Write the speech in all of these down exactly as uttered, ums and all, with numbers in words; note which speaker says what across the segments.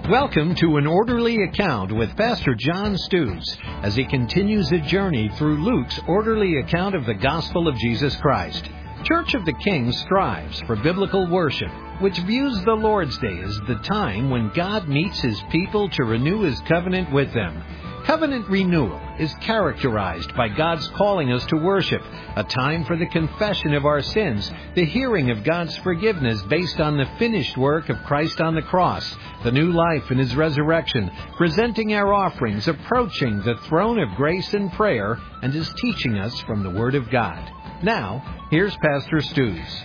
Speaker 1: Welcome to An Orderly Account with Pastor John Stews as he continues a journey through Luke's orderly account of the gospel of Jesus Christ. Church of the King strives for biblical worship, which views the Lord's Day as the time when God meets His people to renew His covenant with them. Covenant renewal is characterized by God's calling us to worship, a time for the confession of our sins, the hearing of God's forgiveness based on the finished work of Christ on the cross, the new life in His resurrection, presenting our offerings, approaching the throne of grace in prayer, and His teaching us from the Word of God. Now, here's Pastor Stews.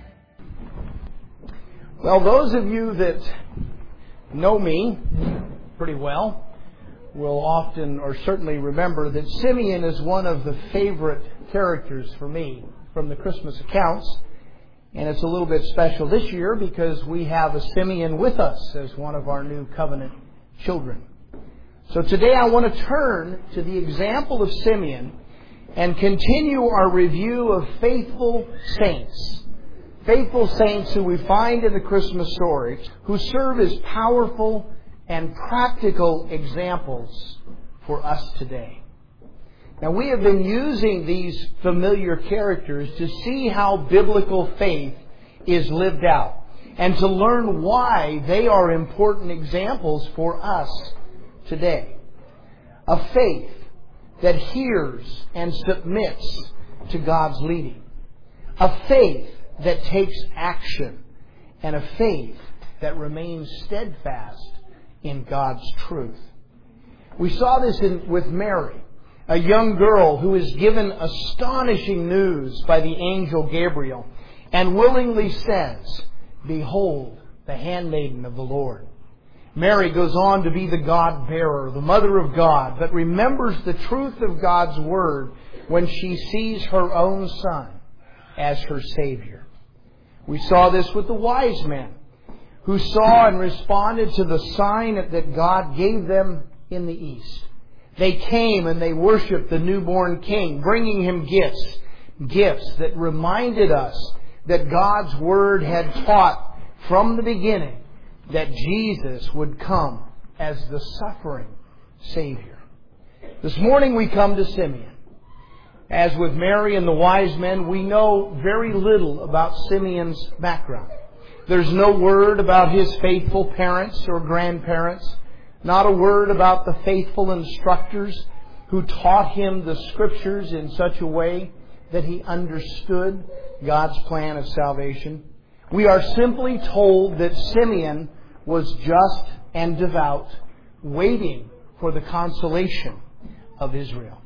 Speaker 2: Well, those of you that know me pretty well will often or certainly remember that Simeon is one of the favorite characters for me from the Christmas accounts. And it's a little bit special this year because we have a Simeon with us as one of our new covenant children. So today I want to turn to the example of Simeon and continue our review of faithful saints. Faithful saints who we find in the Christmas story, who serve as powerful and practical examples for us today. Now, we have been using these familiar characters to see how biblical faith is lived out and to learn why they are important examples for us today. A faith that hears and submits to God's leading. A faith that takes action. And a faith that remains steadfast in God's truth. We saw this in, with Mary, a young girl who is given astonishing news by the angel Gabriel and willingly says, "Behold, the handmaiden of the Lord." Mary goes on to be the God-bearer, the mother of God, but remembers the truth of God's Word when she sees her own Son as her Savior. We saw this with the wise men, who saw and responded to the sign that God gave them in the east. They came and they worshiped the newborn King, bringing Him gifts, gifts that reminded us that God's Word had taught from the beginning that Jesus would come as the suffering Savior. This morning we come to Simeon. As with Mary and the wise men, we know very little about Simeon's background. There's no word about his faithful parents or grandparents. Not a word about the faithful instructors who taught him the Scriptures in such a way that he understood God's plan of salvation. We are simply told that Simeon was just and devout, waiting for the consolation of Israel.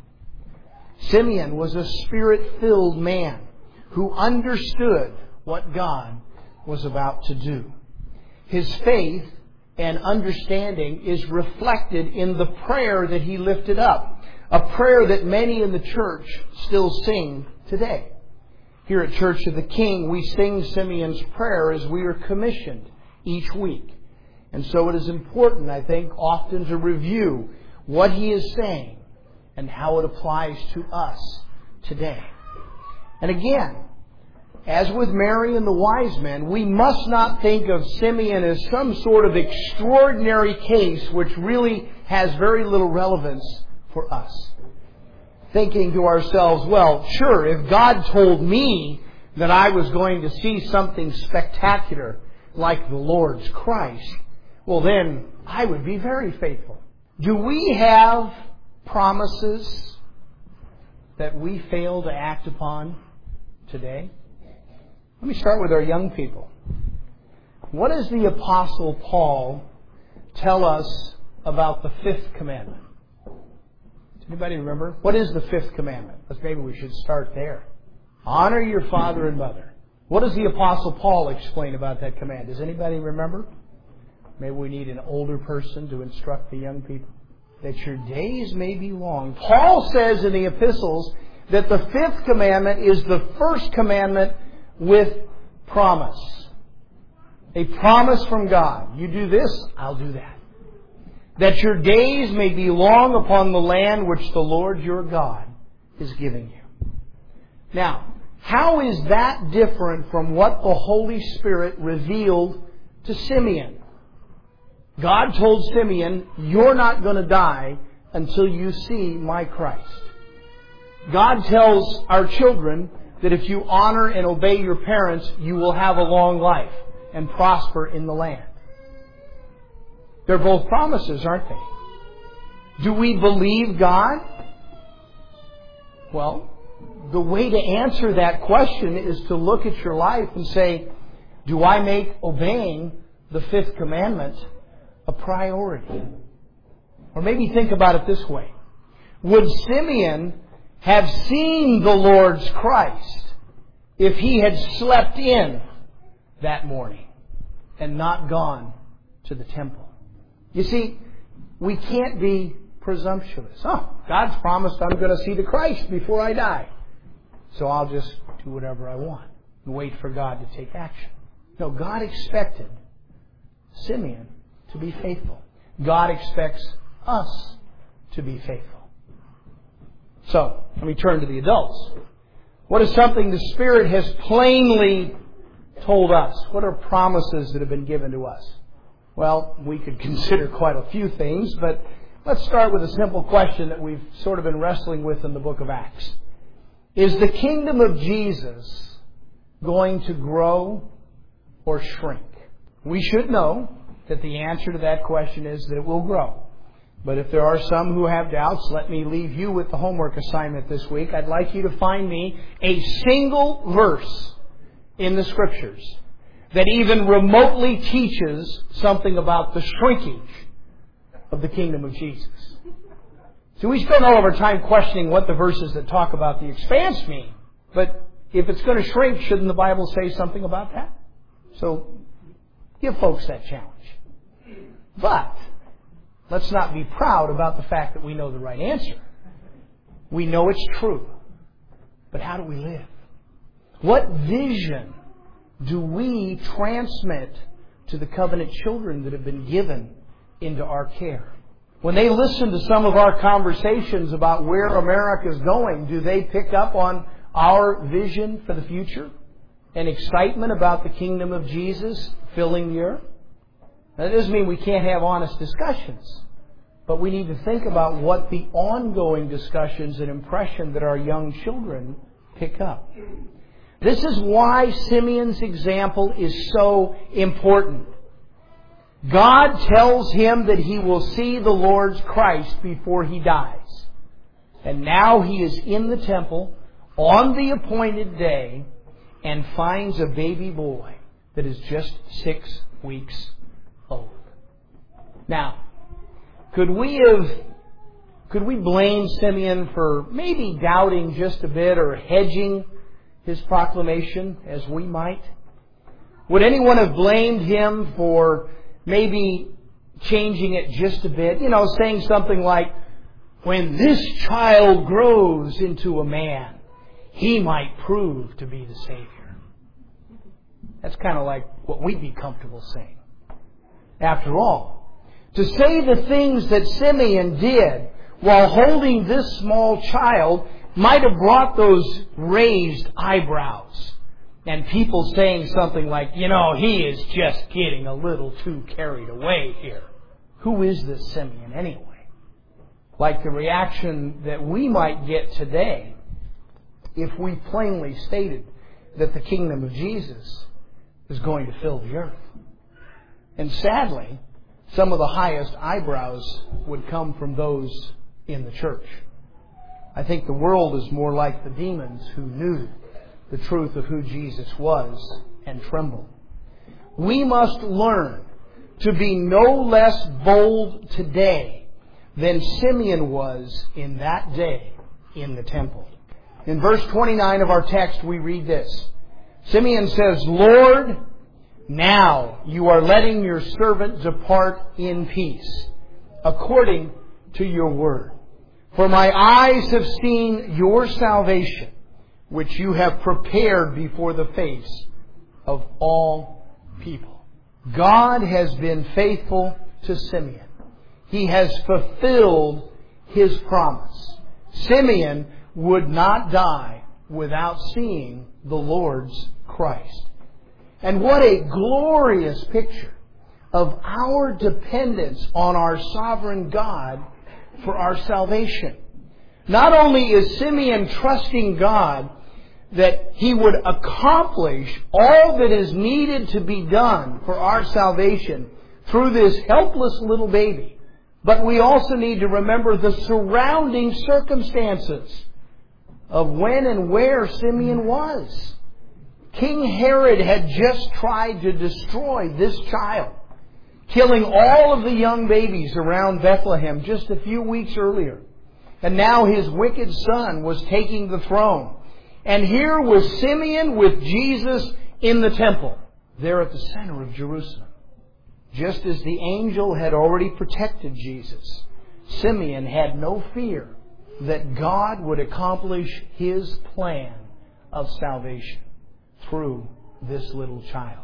Speaker 2: Simeon was a Spirit-filled man who understood what God was about to do. His faith and understanding is reflected in the prayer that he lifted up, a prayer that many in the church still sing today. Here at Church of the King, we sing Simeon's prayer as we are commissioned each week. And so it is important, I think, often to review what he is saying and how it applies to us today. And again, as with Mary and the wise men, we must not think of Simeon as some sort of extraordinary case which really has very little relevance for us. Thinking to ourselves, well, sure, if God told me that I was going to see something spectacular like the Lord's Christ, well then I would be very faithful. Do we have promises that we fail to act upon today? Let me start with our young people. What does the Apostle Paul tell us about the fifth commandment? Does anybody remember? What is the fifth commandment? Let's maybe we should start there. Honor your father and mother. What does the Apostle Paul explain about that command? Does anybody remember? Maybe we need an older person to instruct the young people. That your days may be long. Paul says in the epistles that the fifth commandment is the first commandment with promise. A promise from God. You do this, I'll do that. That your days may be long upon the land which the Lord your God is giving you. Now, how is that different from what the Holy Spirit revealed to Simeon? God told Simeon, you're not going to die until you see my Christ. God tells our children that if you honor and obey your parents, you will have a long life and prosper in the land. They're both promises, aren't they? Do we believe God? Well, the way to answer that question is to look at your life and say, do I make obeying the fifth commandment a priority? Or maybe think about it this way. Would Simeon have seen the Lord's Christ if he had slept in that morning and not gone to the temple? You see, we can't be presumptuous. Oh, God's promised I'm going to see the Christ before I die, so I'll just do whatever I want and wait for God to take action. No, God expected Simeon to be faithful. God expects us to be faithful. So, let me turn to the adults. What is something the Spirit has plainly told us? What are promises that have been given to us? Well, we could consider quite a few things, but let's start with a simple question that we've sort of been wrestling with in the book of Acts. Is the kingdom of Jesus going to grow or shrink? We should know that the answer to that question is that it will grow. But if there are some who have doubts, let me leave you with the homework assignment this week. I'd like you to find me a single verse in the Scriptures that even remotely teaches something about the shrinkage of the kingdom of Jesus. So we spend all of our time questioning what the verses that talk about the expanse mean. But if it's going to shrink, shouldn't the Bible say something about that? So give folks that challenge. But let's not be proud about the fact that we know the right answer. We know it's true. But how do we live? What vision do we transmit to the covenant children that have been given into our care? When they listen to some of our conversations about where America is going, do they pick up on our vision for the future and excitement about the kingdom of Jesus filling the earth? Now, that doesn't mean we can't have honest discussions, but we need to think about what the ongoing discussions and impression that our young children pick up. This is why Simeon's example is so important. God tells him that he will see the Lord's Christ before he dies. And now he is in the temple on the appointed day and finds a baby boy that is just six weeks old. Now, could we have, could we blame Simeon for maybe doubting just a bit or hedging his proclamation as we might? Would anyone have blamed him for maybe changing it just a bit? You know, saying something like, when this child grows into a man, he might prove to be the Savior. That's kind of like what we'd be comfortable saying. After all, to say the things that Simeon did while holding this small child might have brought those raised eyebrows and people saying something like, you know, he is just getting a little too carried away here. Who is this Simeon anyway? Like the reaction that we might get today if we plainly stated that the kingdom of Jesus is going to fill the earth. And sadly, some of the highest eyebrows would come from those in the church. I think the world is more like the demons who knew the truth of who Jesus was and trembled. We must learn to be no less bold today than Simeon was in that day in the temple. In verse twenty-nine of our text, we read this. Simeon says, Lord, now you are letting your servant depart in peace, according to your word. For my eyes have seen your salvation, which you have prepared before the face of all people. God has been faithful to Simeon. He has fulfilled His promise. Simeon would not die without seeing the Lord's Christ. And what a glorious picture of our dependence on our sovereign God for our salvation. Not only is Simeon trusting God that He would accomplish all that is needed to be done for our salvation through this helpless little baby, but we also need to remember the surrounding circumstances of when and where Simeon was. King Herod had just tried to destroy this child, killing all of the young babies around Bethlehem just a few weeks earlier. And now his wicked son was taking the throne. And here was Simeon with Jesus in the temple, there at the center of Jerusalem. Just as the angel had already protected Jesus, Simeon had no fear that God would accomplish His plan of salvation through this little child.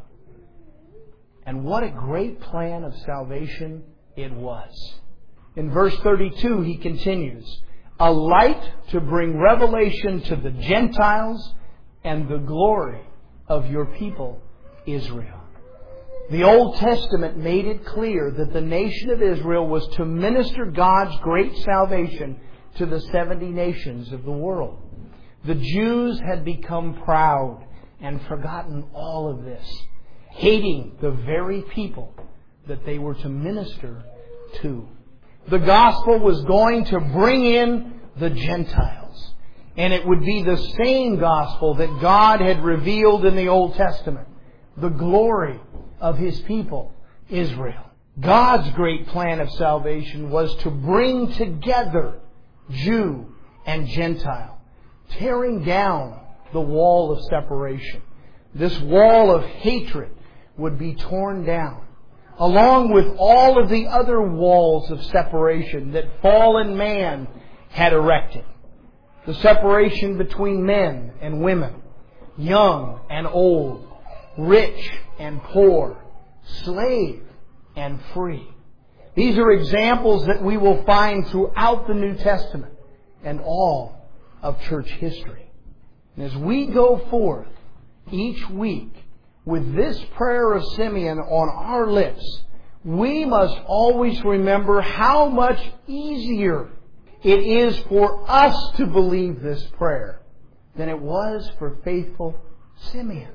Speaker 2: And what a great plan of salvation it was. In verse thirty-two, he continues, a light to bring revelation to the Gentiles and the glory of your people, Israel. The Old Testament made it clear that the nation of Israel was to minister God's great salvation to the seventy nations of the world. The Jews had become proud and forgotten all of this, hating the very people that they were to minister to. The gospel was going to bring in the Gentiles, and it would be the same gospel that God had revealed in the Old Testament, the glory of His people, Israel. God's great plan of salvation was to bring together Jew and Gentile, tearing down the wall of separation. This wall of hatred would be torn down, along with all of the other walls of separation that fallen man had erected. The separation between men and women, young and old, rich and poor, slave and free. These are examples that we will find throughout the New Testament and all of church history. And as we go forth each week with this prayer of Simeon on our lips, we must always remember how much easier it is for us to believe this prayer than it was for faithful Simeon.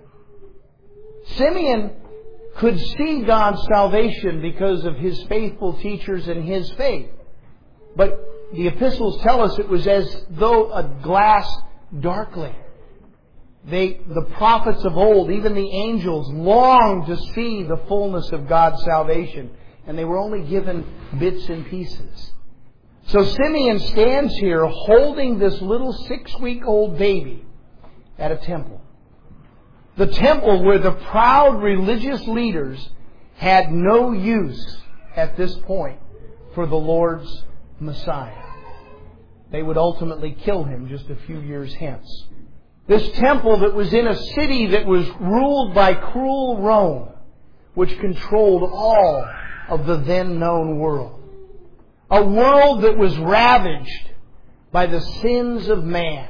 Speaker 2: Simeon could see God's salvation because of his faithful teachers and his faith. But the epistles tell us it was as though a glass darkling. They, the prophets of old, even the angels, longed to see the fullness of God's salvation, and they were only given bits and pieces. So Simeon stands here holding this little six-week-old baby at a temple. The temple where the proud religious leaders had no use at this point for the Lord's Messiah. They would ultimately kill Him just a few years hence. This temple that was in a city that was ruled by cruel Rome, which controlled all of the then known world. A world that was ravaged by the sins of man.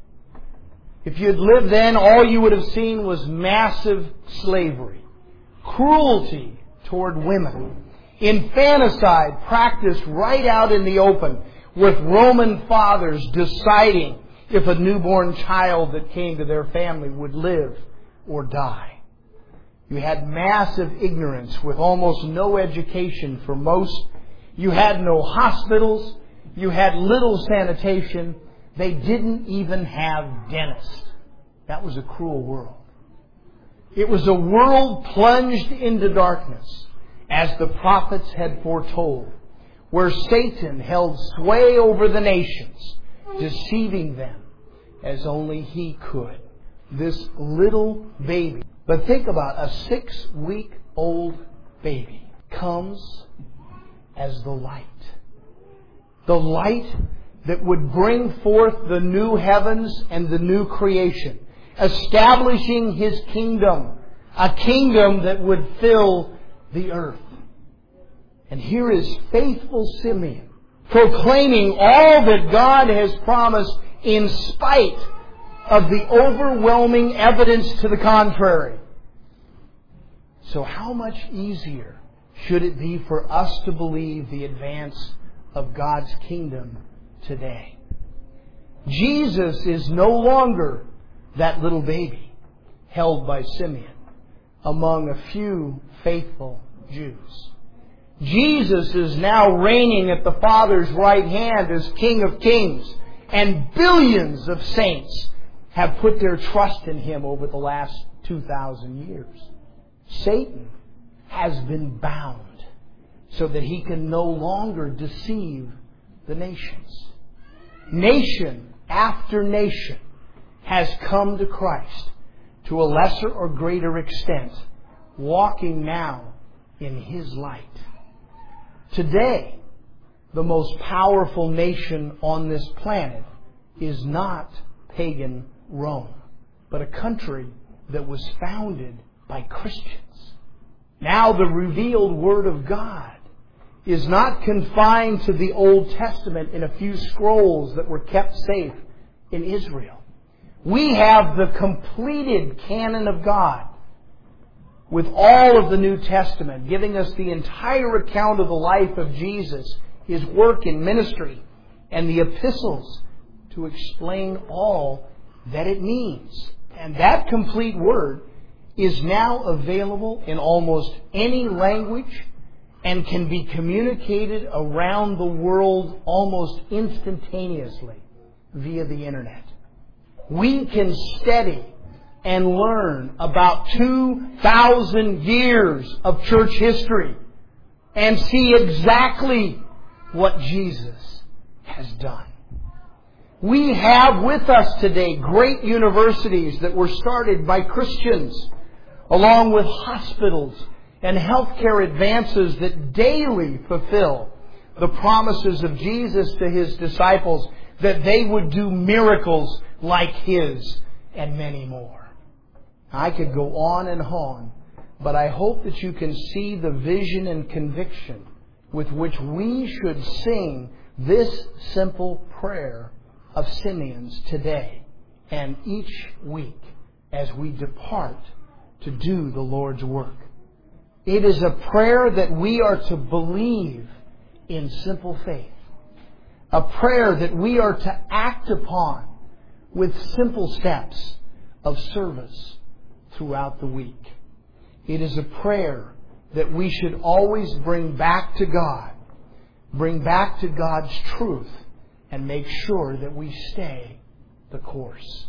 Speaker 2: If you had lived then, all you would have seen was massive slavery, cruelty toward women, infanticide practiced right out in the open, with Roman fathers deciding if a newborn child that came to their family would live or die. You had massive ignorance with almost no education for most. You had no hospitals. You had little sanitation. They didn't even have dentists. That was a cruel world. It was a world plunged into darkness, as the prophets had foretold, where Satan held sway over the nations, deceiving them as only he could. This little baby, but think about a six-week-old baby, comes as the light. The light that would bring forth the new heavens and the new creation, establishing His kingdom, a kingdom that would fill the earth. And here is faithful Simeon, proclaiming all that God has promised in spite of the overwhelming evidence to the contrary. So how much easier should it be for us to believe the advance of God's kingdom today. Jesus is no longer that little baby held by Simeon among a few faithful Jews. Jesus is now reigning at the Father's right hand as King of Kings, and billions of saints have put their trust in Him over the last two thousand years. Satan has been bound so that he can no longer deceive the nations. Nation after nation has come to Christ to a lesser or greater extent, walking now in His light. Today, the most powerful nation on this planet is not pagan Rome, but a country that was founded by Christians. Now the revealed Word of God is not confined to the Old Testament in a few scrolls that were kept safe in Israel. We have the completed canon of God with all of the New Testament, giving us the entire account of the life of Jesus, His work in ministry, and the epistles to explain all that it means. And that complete Word is now available in almost any language and can be communicated around the world almost instantaneously via the Internet. We can study and learn about two thousand years of church history and see exactly what Jesus has done. We have with us today great universities that were started by Christians, along with hospitals and healthcare advances that daily fulfill the promises of Jesus to His disciples that they would do miracles like His and many more. I could go on and on, but I hope that you can see the vision and conviction with which we should sing this simple prayer of Simeon's today and each week as we depart to do the Lord's work. It is a prayer that we are to believe in simple faith. A prayer that we are to act upon with simple steps of service throughout the week. It is a prayer that we should always bring back to God, bring back to God's truth, and make sure that we stay the course.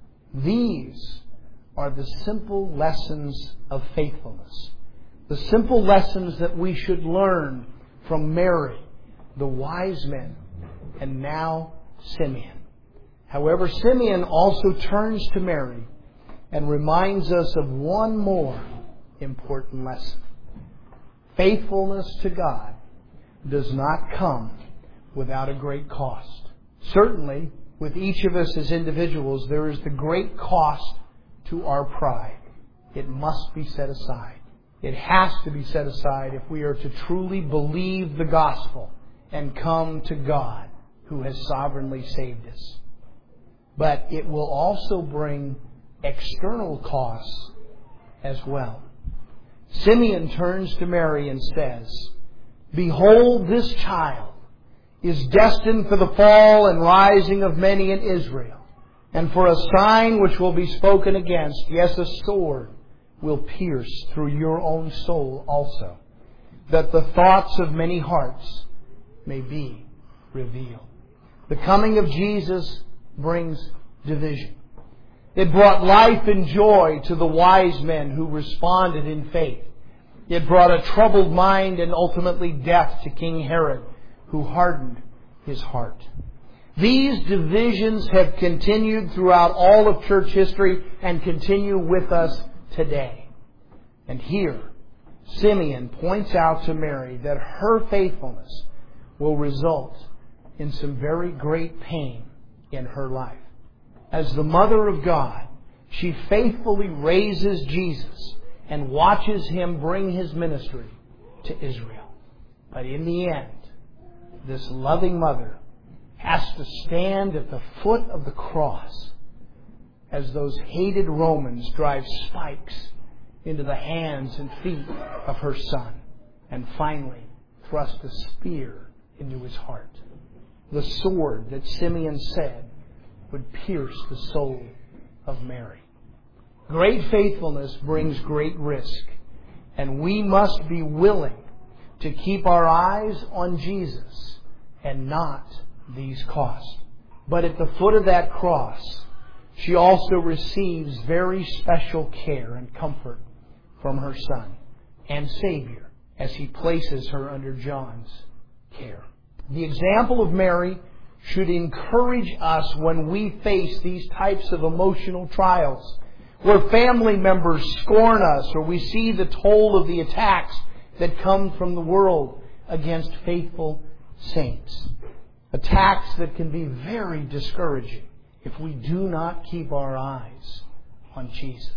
Speaker 2: These are the simple lessons of faithfulness. The simple lessons that we should learn from Mary, the wise men, and now Simeon. However, Simeon also turns to Mary and reminds us of one more important lesson. Faithfulness to God does not come without a great cost. Certainly, with each of us as individuals, there is the great cost to our pride. It must be set aside. It has to be set aside if we are to truly believe the gospel and come to God who has sovereignly saved us. But it will also bring external costs as well. Simeon turns to Mary and says, "Behold, this child is destined for the fall and rising of many in Israel, and for a sign which will be spoken against. Yes, a sword will pierce through your own soul also, that the thoughts of many hearts may be revealed." The coming of Jesus brings division. It brought life and joy to the wise men who responded in faith. It brought a troubled mind and ultimately death to King Herod, who hardened his heart. These divisions have continued throughout all of church history and continue with us today. And here, Simeon points out to Mary that her faithfulness will result in some very great pain in her life. As the mother of God, she faithfully raises Jesus and watches Him bring His ministry to Israel. But in the end, this loving mother has to stand at the foot of the cross as those hated Romans drive spikes into the hands and feet of her Son. and finally thrust a spear into his heart. The sword that Simeon said would pierce the soul of Mary. Great faithfulness brings great risk, and we must be willing to keep our eyes on Jesus and not these costs. But at the foot of that cross, she also receives very special care and comfort from her Son and Savior as He places her under John's care. The example of Mary should encourage us when we face these types of emotional trials, where family members scorn us, or we see the toll of the attacks that come from the world against faithful saints. Attacks that can be very discouraging if we do not keep our eyes on Jesus.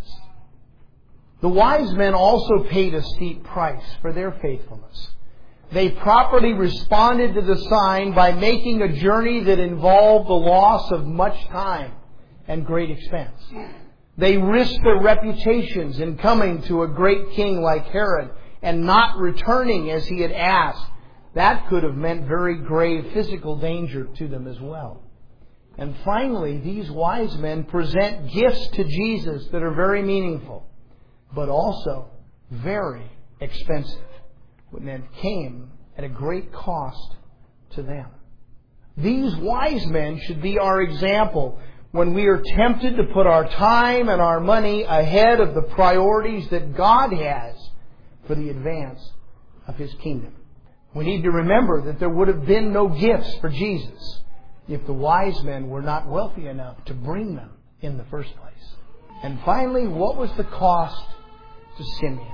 Speaker 2: The wise men also paid a steep price for their faithfulness. They properly responded to the sign by making a journey that involved the loss of much time and great expense. They risked their reputations in coming to a great king like Herod and not returning as he had asked. That could have meant very grave physical danger to them as well. And finally, these wise men present gifts to Jesus that are very meaningful, but also very expensive, and it came at a great cost to them. These wise men should be our example when we are tempted to put our time and our money ahead of the priorities that God has for the advance of His kingdom. We need to remember that there would have been no gifts for Jesus if the wise men were not wealthy enough to bring them in the first place. And finally, what was the cost to Simeon?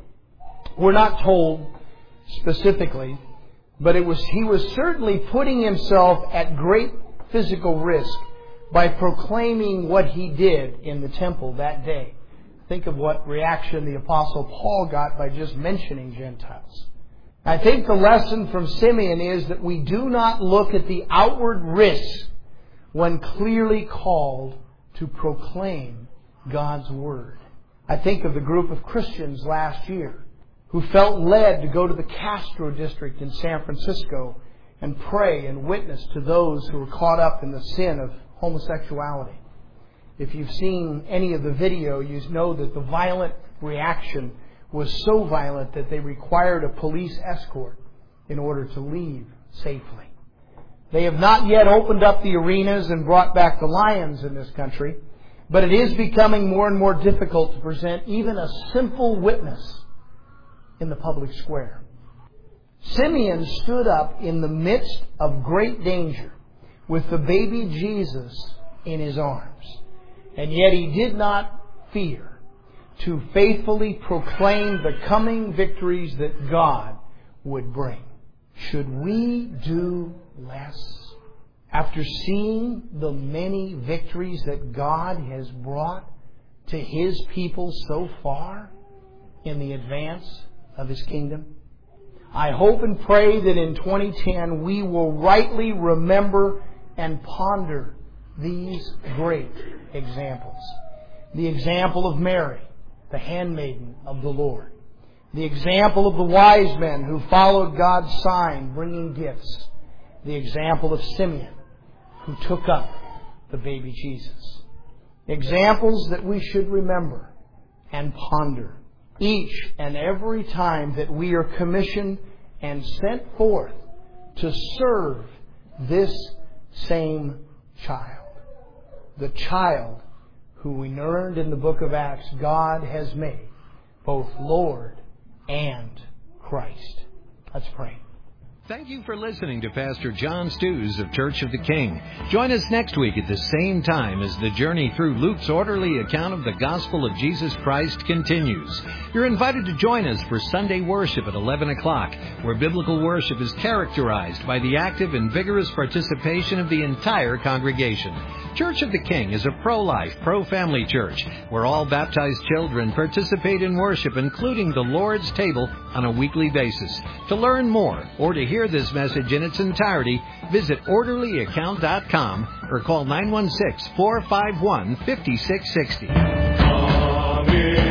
Speaker 2: We're not told specifically, but it was he was certainly putting himself at great physical risk by proclaiming what he did in the temple that day. Think of what reaction the Apostle Paul got by just mentioning Gentiles. I think the lesson from Simeon is that we do not look at the outward risks when clearly called to proclaim God's Word. I think of the group of Christians last year who felt led to go to the Castro district in San Francisco and pray and witness to those who were caught up in the sin of homosexuality. If you've seen any of the video, you know that the violent reaction was so violent that they required a police escort in order to leave safely. They have not yet opened up the arenas and brought back the lions in this country, but it is becoming more and more difficult to present even a simple witness in the public square. Simeon stood up in the midst of great danger with the baby Jesus in his arms, and yet he did not fear to faithfully proclaim the coming victories that God would bring. Should we do less? After seeing the many victories that God has brought to His people so far in the advance of His kingdom? I hope and pray that in twenty ten we will rightly remember and ponder these great examples. The example of Mary, the handmaiden of the Lord. The example of the wise men who followed God's sign, bringing gifts. The example of Simeon, who took up the baby Jesus. Examples that we should remember and ponder each and every time that we are commissioned and sent forth to serve this same child. The child who we learned in the book of Acts God has made both Lord and Christ. Let's pray.
Speaker 1: Thank you for listening to Pastor John Stews of Church of the King. Join us next week at the same time as the journey through Luke's orderly account of the gospel of Jesus Christ continues. You're invited to join us for Sunday worship at eleven o'clock, where biblical worship is characterized by the active and vigorous participation of the entire congregation. Church of the King is a pro-life, pro-family church where all baptized children participate in worship, including the Lord's table, on a weekly basis. To learn more or to hear this message in its entirety, visit orderly account dot com or call nine one six, four five one, five six six zero.